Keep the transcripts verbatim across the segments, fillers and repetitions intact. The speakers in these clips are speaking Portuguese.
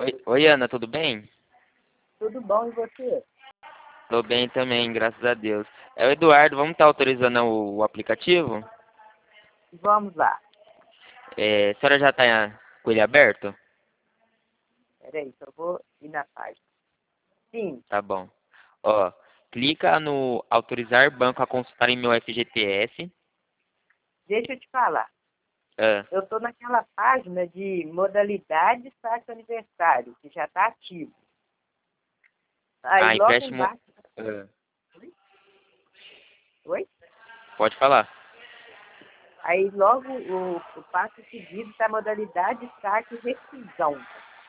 Oi, oi, Ana, tudo bem? Tudo bom, e você? Tô bem também, graças a Deus. É o Eduardo, vamos estar autorizando o, o aplicativo? Vamos lá. É, a senhora já está com ele aberto? Peraí, só vou ir na página. Sim, Tá bom. Ó, clica no autorizar banco a consultar em meu F G T S. deixa eu te falar. Ah, Eu estou naquela página de modalidade saque aniversário, que já está ativo. Aí ah, logo empréstimo. embaixo. Ah, Oi? pode falar. Aí logo o, o passo seguido está modalidade saque rescisão.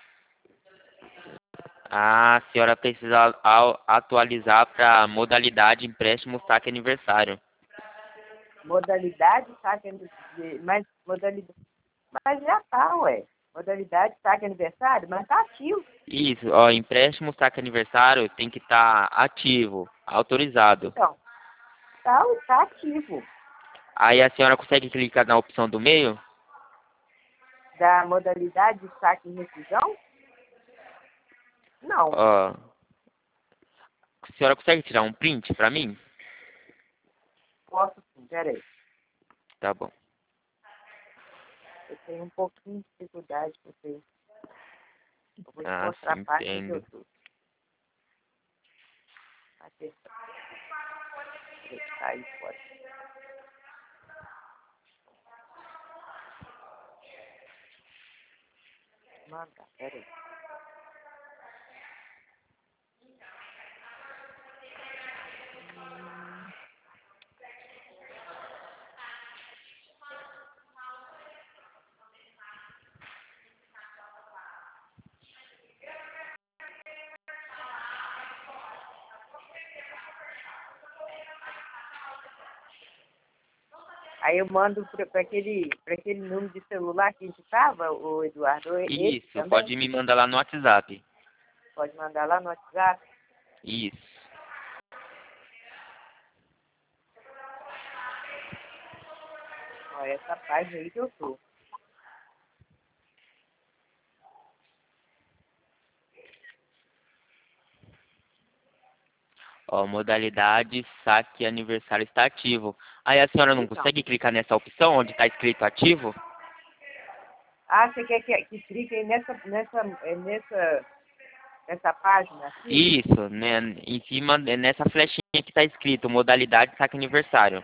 Ah, a senhora precisa au- atualizar para modalidade empréstimo saque aniversário. Modalidade saque aniversário. Mas modalidade. Mas já está, ué. Modalidade saque aniversário, mas está ativo. Isso, ó, empréstimo saque aniversário tem que estar ativo, autorizado. Então, está tá ativo. Aí a senhora consegue clicar na opção do meio? Da modalidade saque e rescisão? Não. Ó, a senhora consegue tirar um print pra mim? Posso sim, peraí. Tá bom. Eu tenho um pouquinho de dificuldade porque eu vou te Ah, mostrar sim, a página que eu entendo. estou. Atenção. Peraí, aí fora. Manda, peraí. Aí eu mando para aquele, pra aquele número de celular que a gente estava, o Eduardo, esse Isso, também. pode me mandar lá no WhatsApp. Pode mandar lá no WhatsApp. Isso. Ó, essa página aí que eu estou. Ó, modalidade saque aniversário está ativo. Aí a senhora não Então. consegue clicar nessa opção onde está escrito ativo? Ah, você quer que, que clique aí nessa, nessa, é, nessa, nessa página aqui? Isso, né? Em cima, é nessa flechinha que está escrito modalidade saque aniversário.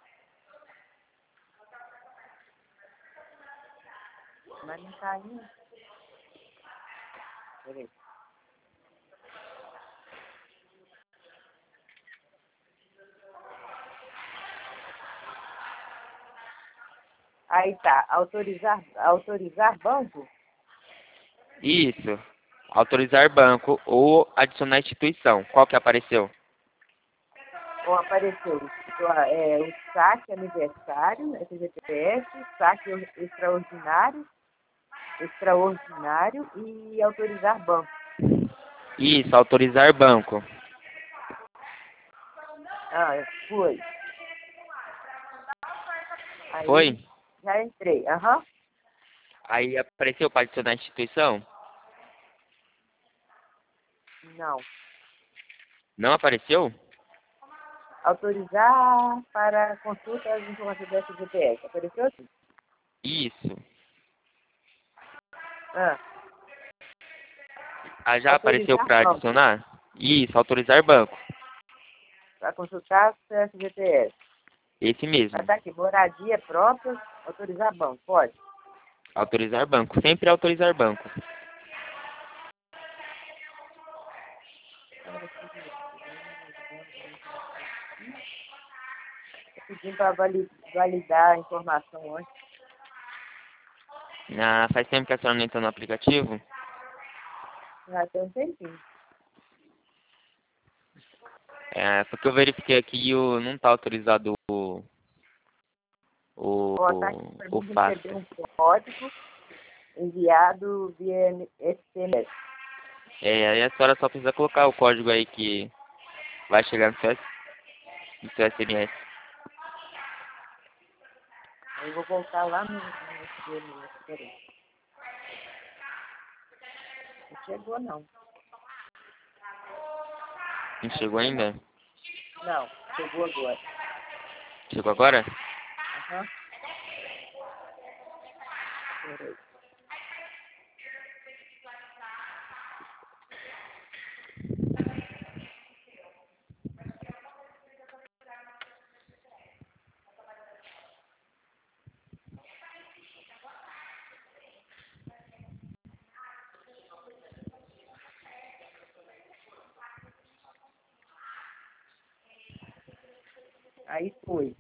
Mas não está indo. Peraí. Aí tá, autorizar, autorizar banco? Isso. Autorizar banco ou adicionar instituição. Qual que apareceu? Ou apareceu é, o saque aniversário, F G T S, saque extraordinário, extraordinário e autorizar banco. Isso, autorizar banco. Ah, foi. Aí Foi? já entrei. Aham. Aí apareceu para adicionar instituição? Não. Não apareceu? Autorizar para consulta das informações do F G T S. Apareceu assim? Isso. Ah, Ah, já apareceu autorizar para banco. adicionar? Isso, autorizar banco. Para consultar o F G T S. Esse Vai mesmo. estar aqui, moradia própria, autorizar banco. Pode. Autorizar banco. Sempre autorizar banco. Pedindo para validar a informação antes. Ah, faz tempo que a senhora não entrou no aplicativo? Já tem um tempinho. É, porque eu verifiquei aqui e o, não está autorizado o, o, Ó, tá aqui para o mim fax. receber um código enviado via S M S. É, aí a senhora só precisa colocar o código aí que vai chegar no seu, no seu S M S. Aí eu vou voltar lá no, no S M S. Peraí. chegou não. Não chegou ainda? Não, chegou agora. Chegou agora? Aham. Peraí. Aí foi.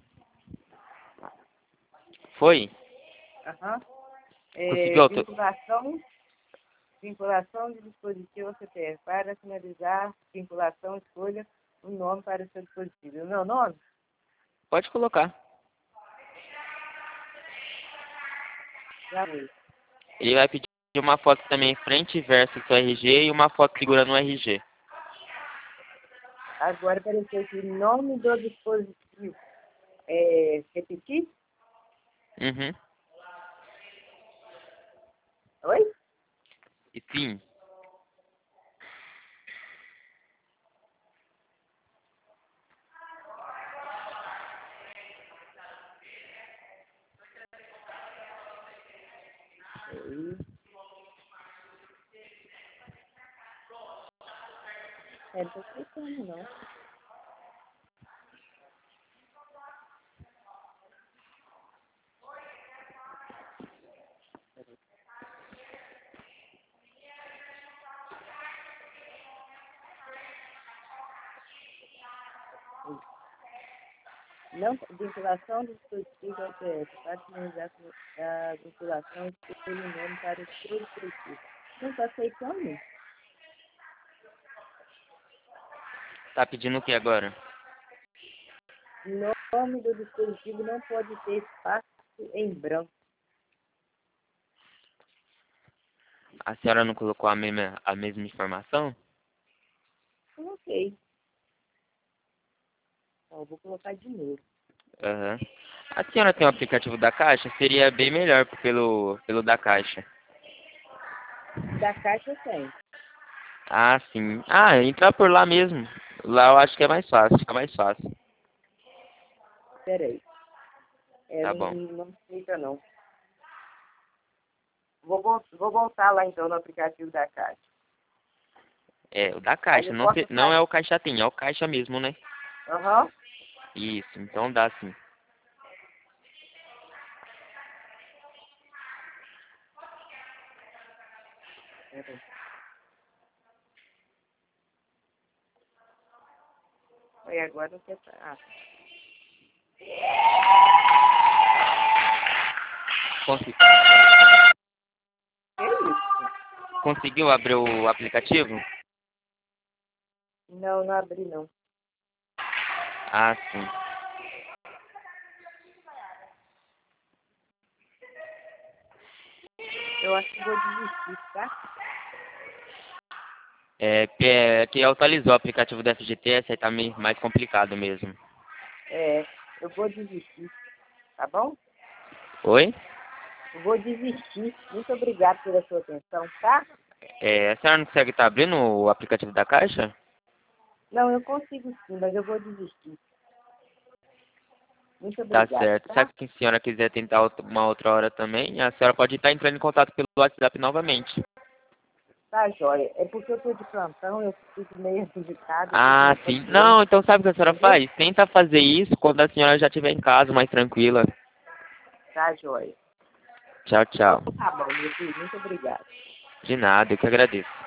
Foi? Aham. É, Conseguiu auto... vinculação, vinculação de dispositivo ao C P F. Para finalizar, vinculação, escolha o nome para o seu dispositivo. O meu nome? Pode colocar. Já foi. Ele vai pedir uma foto também frente e verso do seu R G e uma foto segurando o R G. Agora apareceu aqui nome do dispositivo. É, repetir? Uhum. Oi? E sim. Aí. É, não tô clicando, não. Não, vinculação do dispositivo ao C P F. Para finalizar a vinculação, escolha o nome para o seu dispositivo. Não está aceitando? Tá pedindo o que agora? Nome do dispositivo não pode ter espaço em branco. A senhora não colocou a mesma, a mesma informação? Coloquei. Ó, eu vou colocar de novo. Aham. A senhora tem o aplicativo da Caixa? Seria bem melhor pelo, pelo da Caixa. Da caixa tem. Ah, sim. Ah, entrar por lá mesmo. Lá eu acho que é mais fácil, fica mais fácil. Peraí. É, Tá não, bom. não fica não. Vou, vol- vou voltar lá então no aplicativo da caixa. É, o da Aí Caixa. eu Não, posso se- não fazer. é o Caixa Tem, é o Caixa mesmo, né? Aham. Isso, então dá sim. Peraí. Aí agora não quer. Ah, Consi- que isso? Conseguiu abrir o aplicativo? Não, não abri não. Ah, sim. Eu acho que vou desistir, tá? É que, é que atualizou o aplicativo do F G T S, aí tá meio mais complicado mesmo. É, eu vou desistir, tá bom? Oi? Eu vou desistir. Muito obrigado pela sua atenção, tá? É, a senhora não consegue estar abrindo o aplicativo da Caixa? Não, eu consigo sim, mas eu vou desistir. Muito Tá obrigado, certo. tá? Se a senhora quiser tentar outra- uma outra hora também, a senhora pode estar entrando em contato pelo WhatsApp novamente. Tá, joia. É porque eu tô de plantão, eu fico meio agitada, eu tô com Ah, meu sim. paciente, Não, então sabe o que a senhora entendeu? faz? Tenta fazer isso quando a senhora já estiver em casa, mais tranquila. Tá, joia. Tchau, Então tchau. tá bom, meu filho. Muito obrigado. De nada, eu que agradeço.